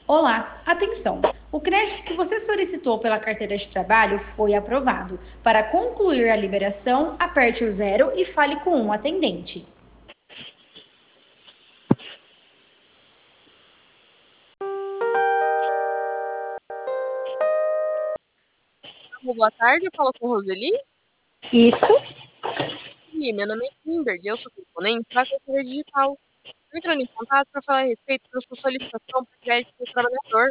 Olá, atenção! O crédito que você solicitou pela carteira de trabalho foi aprovado. Para concluir a liberação, aperte o zero e fale com um atendente. Boa tarde, eu falo com Roseli. Isso, E meu nome é Kimberly, eu sou componente da Cultura Digital. Estou entrando em contato para falar a respeito da sua solicitação para crédito do trabalhador.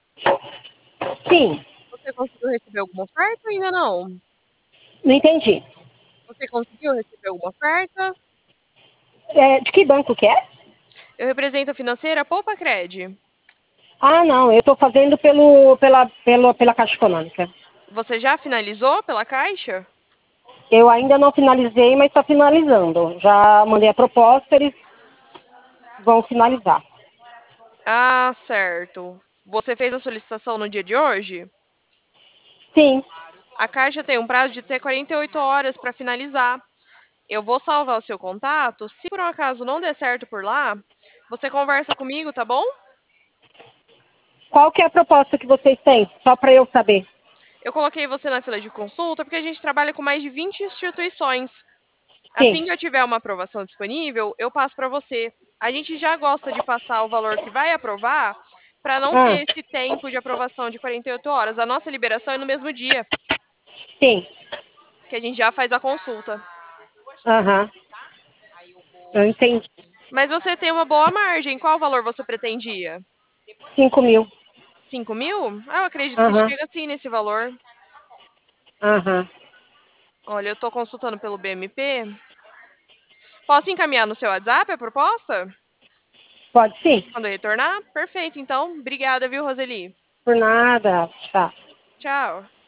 sim, Você conseguiu receber alguma oferta ou ainda não? não entendi. Você conseguiu receber alguma oferta? De que banco que é? Eu represento a financeira Poupa Cred. Ah, não, eu estou fazendo pela Caixa Econômica. Você já finalizou pela Caixa? Eu ainda não finalizei, mas está finalizando. Já mandei a proposta, eles vão finalizar. Ah, certo. Você fez a solicitação no dia de hoje? Sim, A Caixa tem um prazo de até 48 horas para finalizar. Eu vou salvar o seu contato. Se por um acaso não der certo por lá, você conversa comigo, tá bom? qual que é a proposta que vocês têm? Só para eu saber. Eu coloquei você na fila de consulta porque a gente trabalha com mais de 20 instituições. Assim Sim. que eu tiver uma aprovação disponível, eu passo para você. A gente já gosta de passar o valor que vai aprovar para não Ah, ter esse tempo de aprovação de 48 horas. A nossa liberação é no mesmo dia sim. que a gente já faz a consulta. Aham, eu entendi. Mas você tem uma boa margem. Qual valor você pretendia? 5.000. 5.000? Ah, eu acredito que Aham, chega assim nesse valor. aham. Olha, eu estou consultando pelo BMP. Posso encaminhar no seu WhatsApp a proposta? Pode sim. Quando eu retornar? Perfeito, então. Obrigada, viu, Roseli? Por nada. Tá. Tchau.